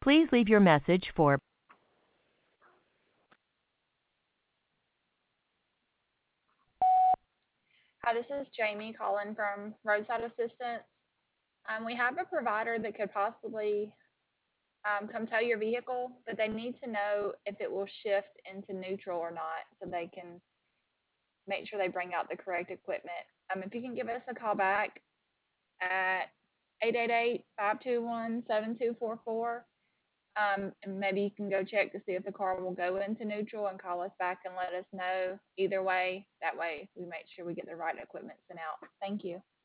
Please leave your message for Hi, this is Jamie calling from Roadside Assistance. We have a provider that could possibly come tow your vehicle, but they need to know if it will shift into neutral or not so they can make sure they bring out the correct equipment. If you can give us a call back at 888-521-7244, and maybe you can go check to see if the car will go into neutral and call us back and let us know either way. That way we make sure we get the right equipment sent out. Thank you.